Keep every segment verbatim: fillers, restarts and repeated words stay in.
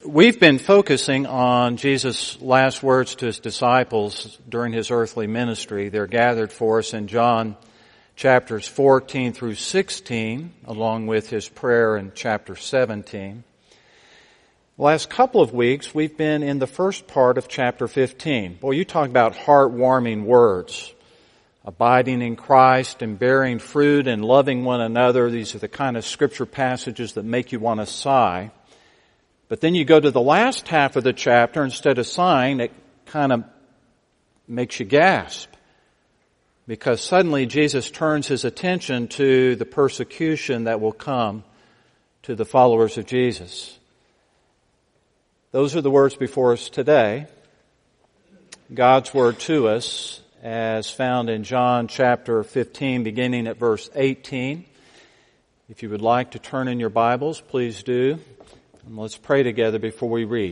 We've been focusing on Jesus' last words to his disciples during his earthly ministry. They're gathered for us in John chapters fourteen through sixteen, along with his prayer in chapter seventeen. The last couple of weeks, we've been in the first part of chapter fifteen. Boy, you talk about heartwarming words. Abiding in Christ and bearing fruit and loving one another. These are the kind of scripture passages that make you want to sigh. But then you go to the last half of the chapter, instead of sighing, it kind of makes you gasp. Because suddenly Jesus turns his attention to the persecution that will come to the followers of Jesus. Those are the words before us today. God's word to us, as found in John chapter fifteen, beginning at verse eighteen. If you would like to turn in your Bibles, please do. And let's pray together before we read.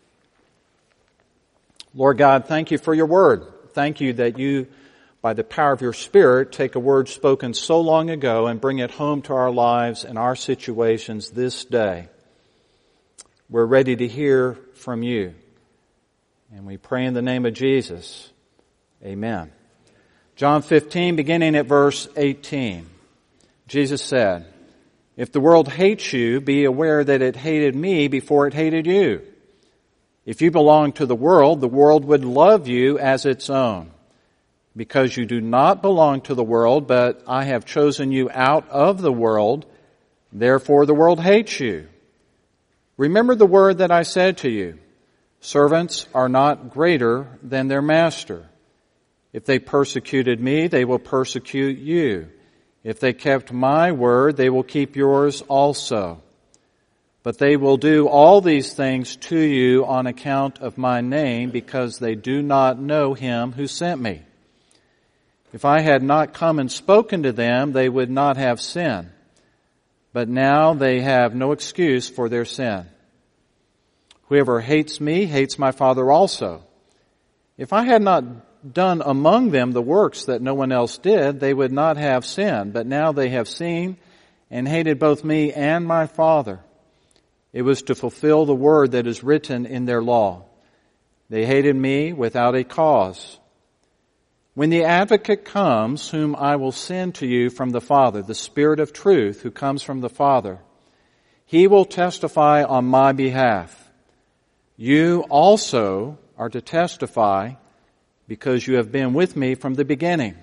Lord God, thank you for your word. Thank you that you, by the power of your Spirit, take a word spoken so long ago and bring it home to our lives and our situations this day. We're ready to hear from you. And we pray in the name of Jesus. Amen. John fifteen, beginning at verse eighteen. Jesus said, "If the world hates you, be aware that it hated me before it hated you. If you belong to the world, the world would love you as its own. Because you do not belong to the world, but I have chosen you out of the world, therefore the world hates you. Remember the word that I said to you, servants are not greater than their master. If they persecuted me, they will persecute you. If they kept my word, they will keep yours also. But they will do all these things to you on account of my name, because they do not know him who sent me. If I had not come and spoken to them, they would not have sin. But now they have no excuse for their sin. Whoever hates me hates my Father also. If I had not done among them the works that no one else did, they would not have sinned. But now they have seen and hated both me and my Father. It was to fulfill the word that is written in their law. They hated me without a cause. When the advocate comes, whom I will send to you from the Father, the Spirit of truth who comes from the Father, he will testify on my behalf. You also are to testify because you have been with me from the beginning."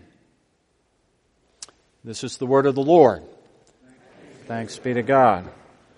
This is the word of the Lord. Thanks be to God.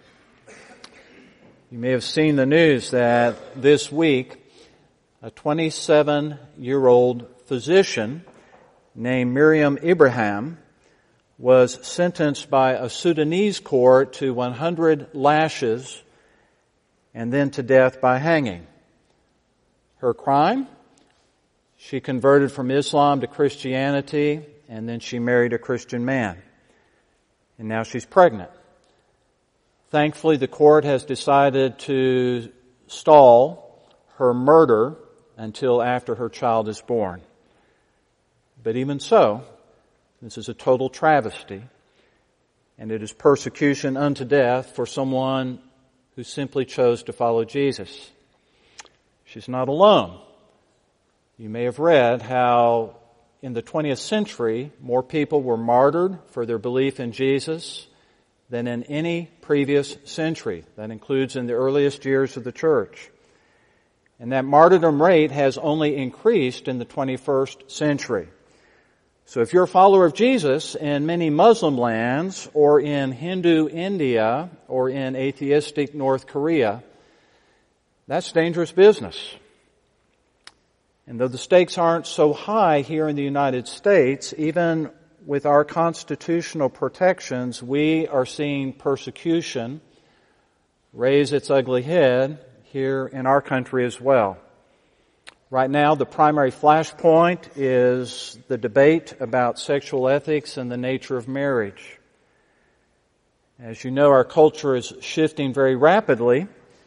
You may have seen the news that this week a twenty-seven-year-old physician named Miriam Ibrahim was sentenced by a Sudanese court to one hundred lashes and then to death by hanging. Her crime? She converted from Islam to Christianity, and then she married a Christian man. And now she's pregnant. Thankfully, the court has decided to stall her murder until after her child is born. But even so, this is a total travesty, and it is persecution unto death for someone who simply chose to follow Jesus. She's not alone. You may have read how in the twentieth century, more people were martyred for their belief in Jesus than in any previous century. That includes in the earliest years of the church. And that martyrdom rate has only increased in the twenty-first century. So if you're a follower of Jesus in many Muslim lands, or in Hindu India, or in atheistic North Korea, that's dangerous business. And though the stakes aren't so high here in the United States, even with our constitutional protections, we are seeing persecution raise its ugly head here in our country as well. Right now, the primary flashpoint is the debate about sexual ethics and the nature of marriage. As you know, our culture is shifting very rapidly.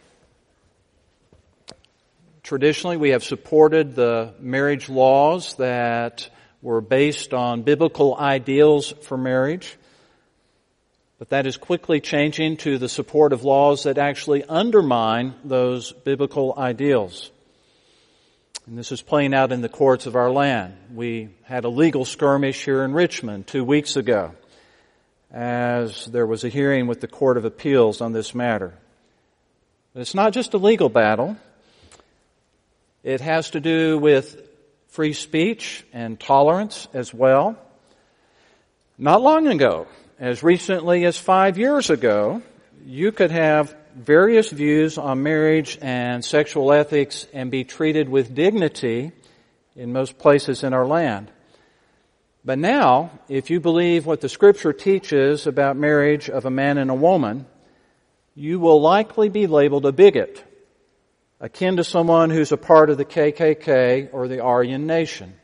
Traditionally, we have supported the marriage laws that were based on biblical ideals for marriage. But that is quickly changing to the support of laws that actually undermine those biblical ideals. And this is playing out in the courts of our land. We had a legal skirmish here in Richmond two weeks ago as there was a hearing with the Court of Appeals on this matter. But it's not just a legal battle. It has to do with free speech and tolerance as well. Not long ago, as recently as five years ago, you could have various views on marriage and sexual ethics and be treated with dignity in most places in our land. But now, if you believe what the Scripture teaches about marriage of a man and a woman, you will likely be labeled a bigot, akin to someone who's a part of the K K K or the Aryan Nation.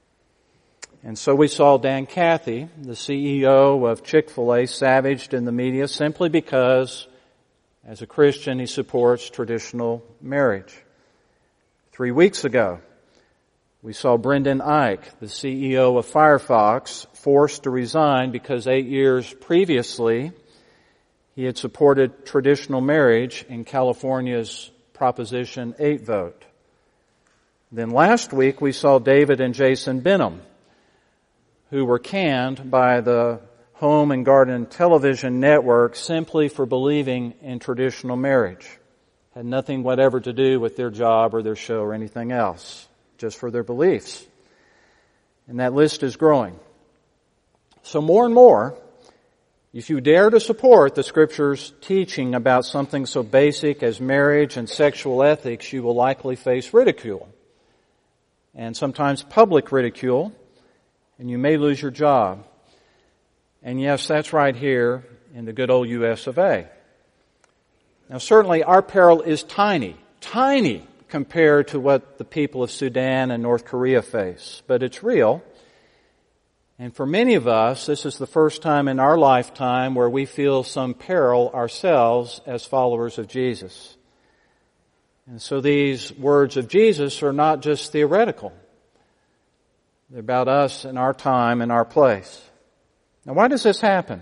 And so we saw Dan Cathy, the C E O of Chick-fil-A, savaged in the media simply because, as a Christian, he supports traditional marriage. Three weeks ago, we saw Brendan Eich, the C E O of Firefox, forced to resign because eight years previously he had supported traditional marriage in California's Proposition eight vote. Then last week we saw David and Jason Benham, who were canned by the Home and Garden Television Network simply for believing in traditional marriage. Had nothing whatever to do with their job or their show or anything else, just for their beliefs. And that list is growing. So more and more, if you dare to support the Scripture's teaching about something so basic as marriage and sexual ethics, you will likely face ridicule. And sometimes public ridicule, and you may lose your job. And yes, that's right here in the good old U S of A. Now certainly our peril is tiny, tiny compared to what the people of Sudan and North Korea face. But it's real. And for many of us, this is the first time in our lifetime where we feel some peril ourselves as followers of Jesus. And so these words of Jesus are not just theoretical. They're about us and our time and our place. Now why does this happen?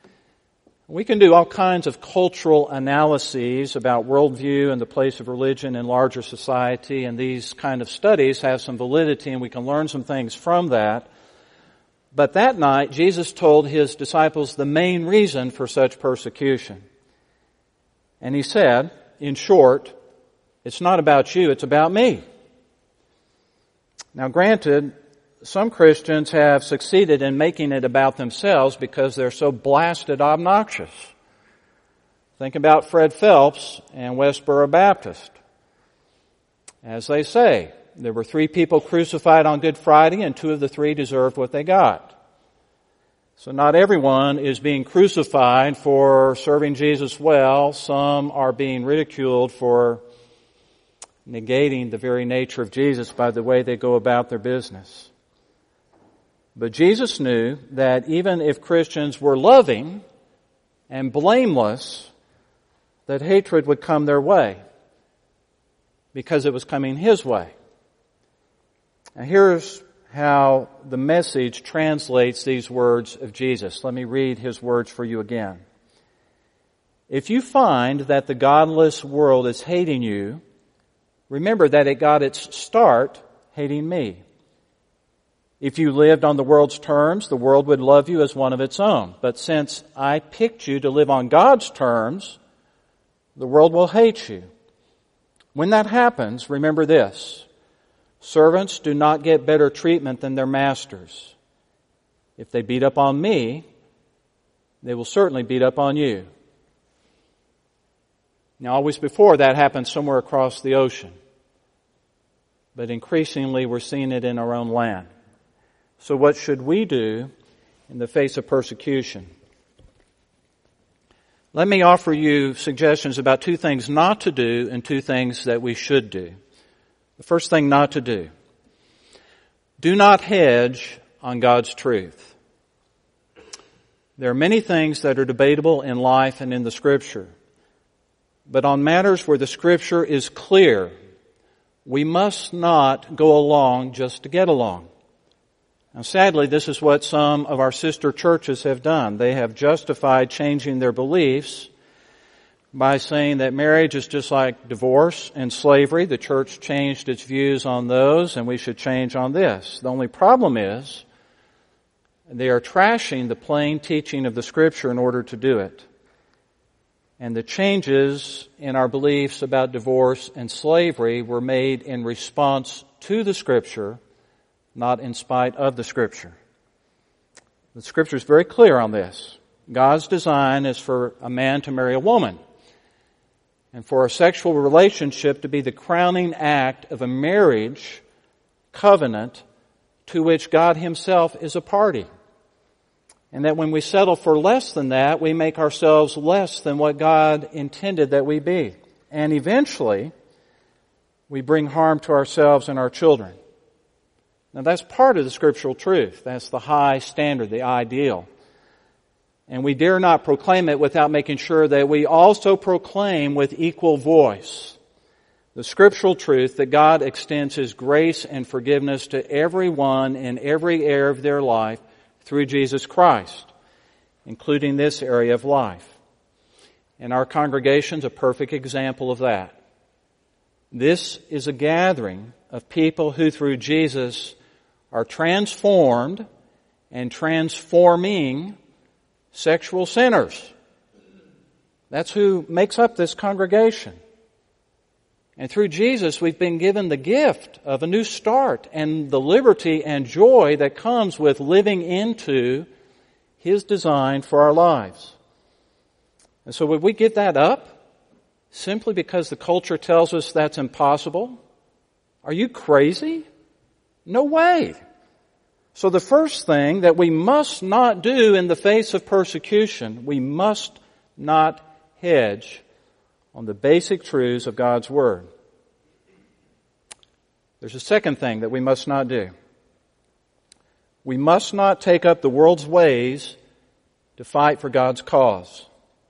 We can do all kinds of cultural analyses about worldview and the place of religion in larger society, and these kind of studies have some validity and we can learn some things from that. But that night, Jesus told His disciples the main reason for such persecution. And He said, in short, it's not about you, it's about me. Now granted, some Christians have succeeded in making it about themselves because they're so blasted obnoxious. Think about Fred Phelps and Westboro Baptist. As they say, there were three people crucified on Good Friday and two of the three deserved what they got. So not everyone is being crucified for serving Jesus well. Some are being ridiculed for negating the very nature of Jesus by the way they go about their business. But Jesus knew that even if Christians were loving and blameless, that hatred would come their way because it was coming His way. Now here's how the Message translates these words of Jesus. Let me read His words for you again. If you find that the godless world is hating you, remember that it got its start hating me. If you lived on the world's terms, the world would love you as one of its own. But since I picked you to live on God's terms, the world will hate you. When that happens, remember this. Servants do not get better treatment than their masters. If they beat up on me, they will certainly beat up on you. Now, always before that happened somewhere across the ocean. But increasingly we're seeing it in our own land. So what should we do in the face of persecution? Let me offer you suggestions about two things not to do and two things that we should do. The first thing not to do. Do not hedge on God's truth. There are many things that are debatable in life and in the Scripture. But on matters where the Scripture is clear, we must not go along just to get along. Now, sadly, this is what some of our sister churches have done. They have justified changing their beliefs by saying that marriage is just like divorce and slavery. The church changed its views on those, and we should change on this. The only problem is they are trashing the plain teaching of the Scripture in order to do it. And the changes in our beliefs about divorce and slavery were made in response to the Scripture, not in spite of the Scripture. The Scripture is very clear on this. God's design is for a man to marry a woman, and for a sexual relationship to be the crowning act of a marriage covenant to which God Himself is a party. And that when we settle for less than that, we make ourselves less than what God intended that we be. And eventually, we bring harm to ourselves and our children. Now that's part of the scriptural truth. That's the high standard, the ideal. And we dare not proclaim it without making sure that we also proclaim with equal voice the scriptural truth that God extends His grace and forgiveness to everyone in every area of their life through Jesus Christ, including this area of life. And our congregation's a perfect example of that. This is a gathering of people who through Jesus are transformed and transforming sexual sinners. That's who makes up this congregation. And through Jesus, we've been given the gift of a new start and the liberty and joy that comes with living into His design for our lives. And so would we give that up simply because the culture tells us that's impossible? Are you crazy? No way. So the first thing that we must not do in the face of persecution, we must not hedge on the basic truths of God's Word. There's a second thing that we must not do. We must not take up the world's ways to fight for God's cause.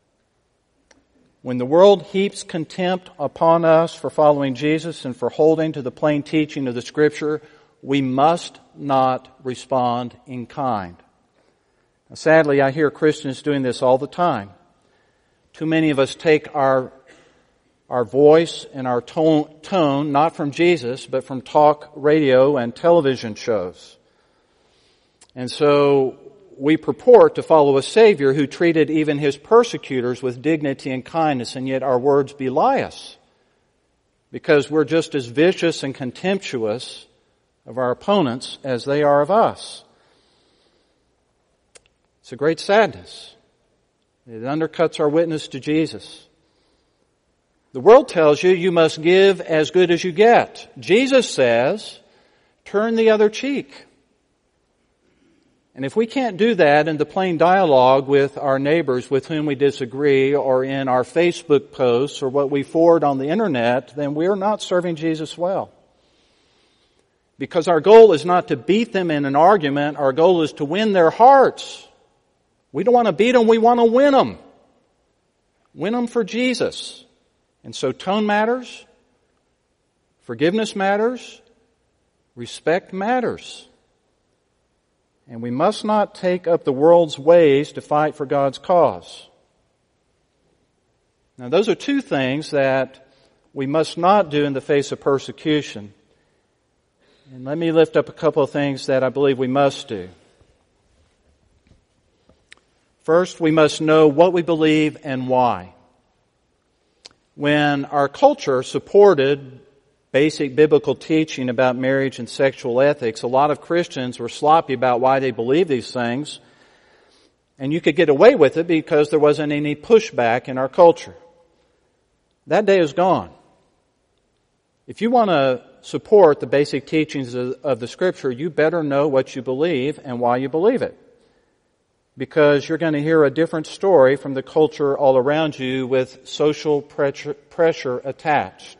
When the world heaps contempt upon us for following Jesus and for holding to the plain teaching of the Scripture, we must not respond in kind. Now, sadly, I hear Christians doing this all the time. Too many of us take our our voice and our tone, tone not from Jesus, but from talk radio and television shows. And so we purport to follow a Savior who treated even His persecutors with dignity and kindness, and yet our words belie us because we're just as vicious and contemptuous of our opponents as they are of us. It's a great sadness. It undercuts our witness to Jesus. The world tells you you must give as good as you get. Jesus says, turn the other cheek. And if we can't do that in the plain dialogue with our neighbors with whom we disagree, or in our Facebook posts, or what we forward on the internet, then we're not serving Jesus well. Because our goal is not to beat them in an argument, our goal is to win their hearts. We don't want to beat them, we want to win them. Win them for Jesus. And so tone matters, forgiveness matters, respect matters. And we must not take up the world's ways to fight for God's cause. Now those are two things that we must not do in the face of persecution. And let me lift up a couple of things that I believe we must do. First, we must know what we believe and why. When our culture supported basic biblical teaching about marriage and sexual ethics, a lot of Christians were sloppy about why they believed these things, and you could get away with it because there wasn't any pushback in our culture. That day is gone. If you want to support the basic teachings of, of the Scripture, you better know what you believe and why you believe it. Because you're going to hear a different story from the culture all around you with social pressure, pressure attached.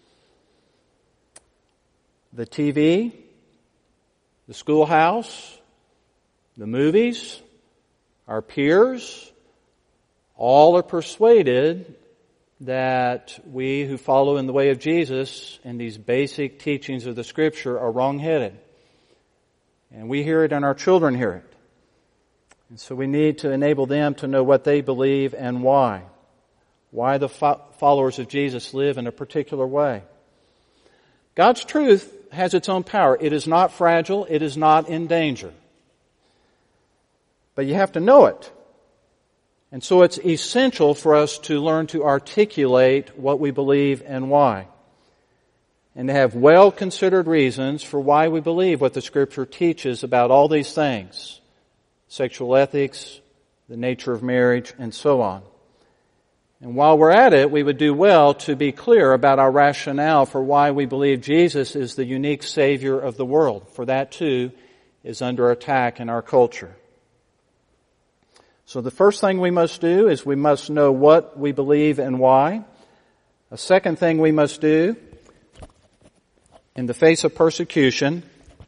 The T V, the schoolhouse, the movies, our peers, all are persuaded that we who follow in the way of Jesus and these basic teachings of the Scripture are wrong-headed. And we hear it and our children hear it. And so we need to enable them to know what they believe and why. Why the fo- followers of Jesus live in a particular way. God's truth has its own power. It is not fragile. It is not in danger. But you have to know it. And so it's essential for us to learn to articulate what we believe and why. And to have well-considered reasons for why we believe what the Scripture teaches about all these things. Sexual ethics, the nature of marriage, and so on. And while we're at it, we would do well to be clear about our rationale for why we believe Jesus is the unique Savior of the world. For that, too, is under attack in our culture. So the first thing we must do is we must know what we believe and why. A second thing we must do, in the face of persecution,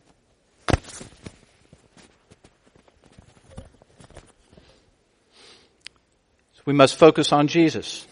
we must focus on Jesus.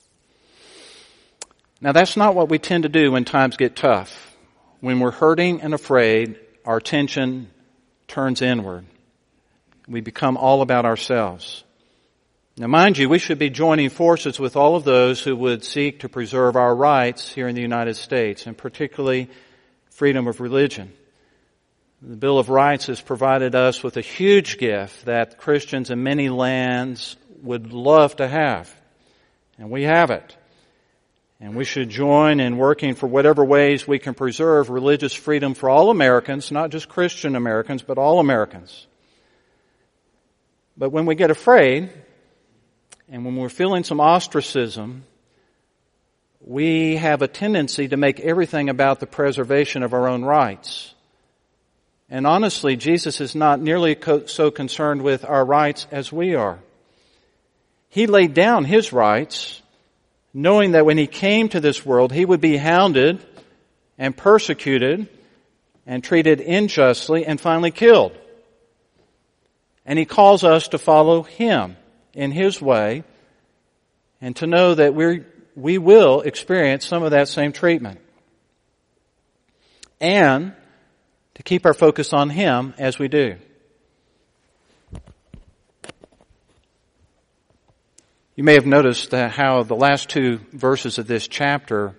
Now that's not what we tend to do when times get tough. When we're hurting and afraid, our attention turns inward. We become all about ourselves. Now mind you, we should be joining forces with all of those who would seek to preserve our rights here in the United States, and particularly freedom of religion. The Bill of Rights has provided us with a huge gift that Christians in many lands would love to have. And we have it. And we should join in working for whatever ways we can preserve religious freedom for all Americans, not just Christian Americans, but all Americans. But when we get afraid, and when we're feeling some ostracism, we have a tendency to make everything about the preservation of our own rights. And honestly, Jesus is not nearly co- so concerned with our rights as we are. He laid down His rights, knowing that when He came to this world, He would be hounded and persecuted and treated unjustly and finally killed. And He calls us to follow Him in His way and to know that we we will experience some of that same treatment. And to keep our focus on Him as we do. You may have noticed that how the last two verses of this chapter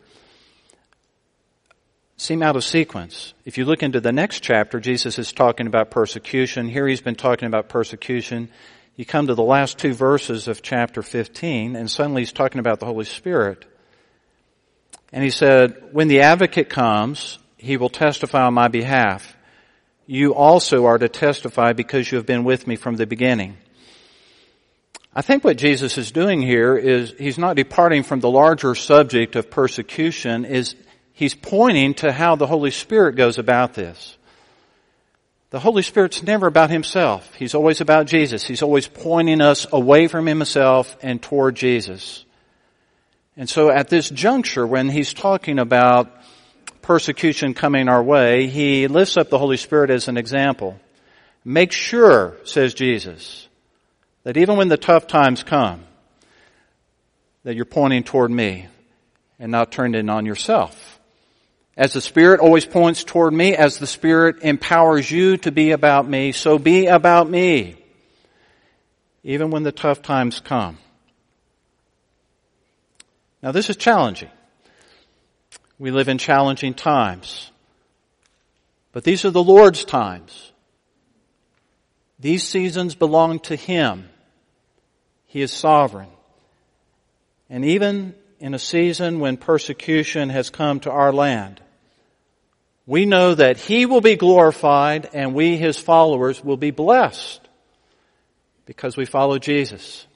seem out of sequence. If you look into the next chapter, Jesus is talking about persecution. Here He's been talking about persecution. You come to the last two verses of chapter fifteen, and suddenly He's talking about the Holy Spirit. And He said, when the advocate comes, He will testify on my behalf. You also are to testify because you have been with me from the beginning. I think what Jesus is doing here is He's not departing from the larger subject of persecution, is He's pointing to how the Holy Spirit goes about this. The Holy Spirit's never about Himself. He's always about Jesus. He's always pointing us away from Himself and toward Jesus. And so at this juncture, when He's talking about persecution coming our way, He lifts up the Holy Spirit as an example. Make sure, says Jesus, that even when the tough times come, that you're pointing toward me and not turned in on yourself. As the Spirit always points toward me, as the Spirit empowers you to be about me, so be about me, even when the tough times come. Now this is challenging. We live in challenging times. But these are the Lord's times. These seasons belong to Him. He is sovereign. And even in a season when persecution has come to our land, we know that He will be glorified and we, His followers, will be blessed because we follow Jesus.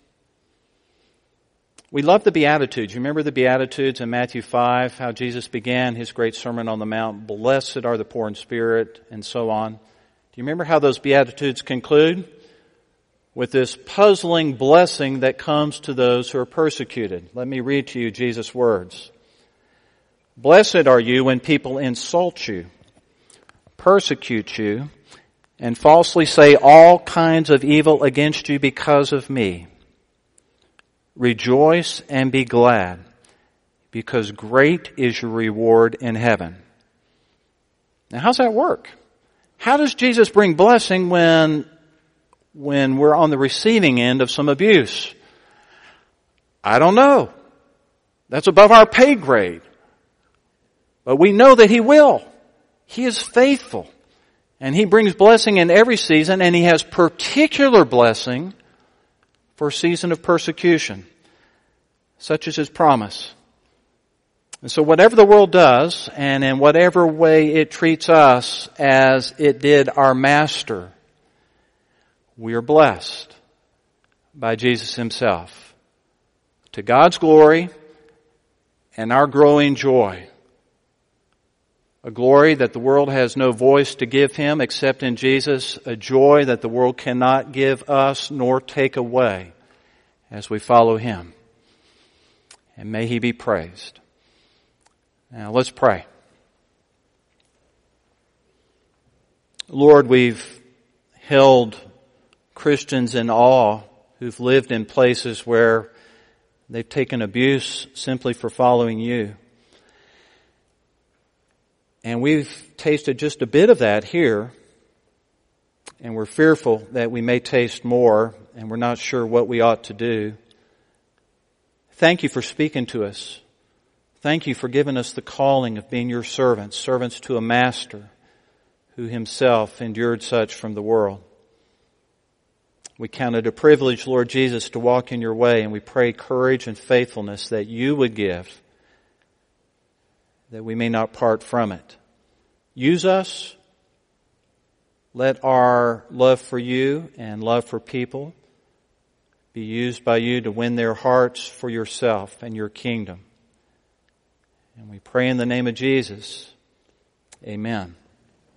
We love the Beatitudes. You remember the Beatitudes in Matthew five, how Jesus began His great Sermon on the Mount, blessed are the poor in spirit, and so on. Do you remember how those Beatitudes conclude? With this puzzling blessing that comes to those who are persecuted. Let me read to you Jesus' words. Blessed are you when people insult you, persecute you, and falsely say all kinds of evil against you because of me. Rejoice and be glad, because great is your reward in heaven. Now how's that work? How does Jesus bring blessing when, when we're on the receiving end of some abuse? I don't know. That's above our pay grade. But we know that He will. He is faithful. And He brings blessing in every season, and He has particular blessing for a season of persecution. Such is His promise. And so whatever the world does, and in whatever way it treats us as it did our Master, we are blessed by Jesus Himself. To God's glory and our growing joy. A glory that the world has no voice to give Him except in Jesus. A joy that the world cannot give us nor take away as we follow Him. And may He be praised. Now let's pray. Lord, we've held Christians in awe who've lived in places where they've taken abuse simply for following You. And we've tasted just a bit of that here, and we're fearful that we may taste more, and we're not sure what we ought to do. Thank You for speaking to us. Thank You for giving us the calling of being Your servants, servants to a Master who Himself endured such from the world. We count it a privilege, Lord Jesus, to walk in Your way, and we pray courage and faithfulness that You would give, that we may not part from it. Use us. Let our love for You and love for people be used by You to win their hearts for Yourself and Your kingdom. And we pray in the name of Jesus. Amen.